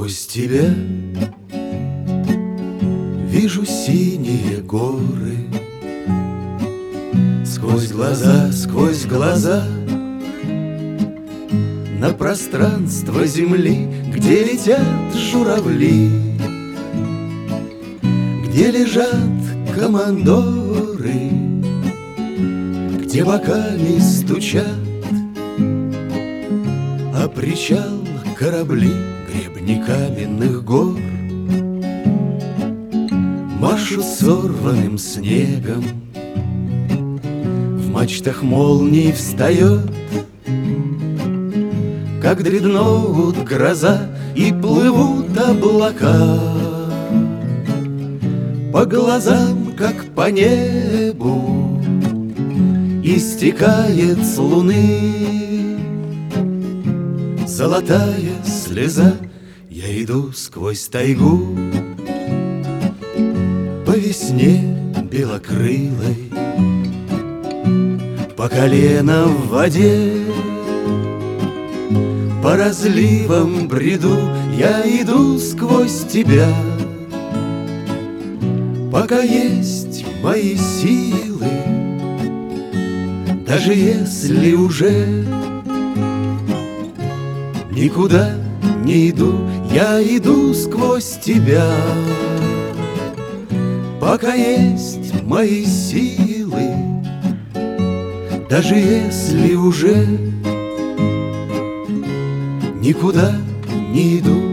Сквозь тебя вижу синие горы, сквозь глаза на пространство земли, где летят журавли, где лежат командоры, где боками стучат, а причал корабли гребни каменных гор машут сорванным снегом. В мачтах молний встает, как дредноут гроза, и плывут облака. По глазам, как по небу, истекает с луны золотая слеза. Я иду сквозь тайгу по весне белокрылой, по колено в воде, по разливам бреду. Я иду сквозь тебя, пока есть мои силы, даже если уже никуда не иду. Я иду сквозь тебя, пока есть мои силы, даже если уже никуда не иду.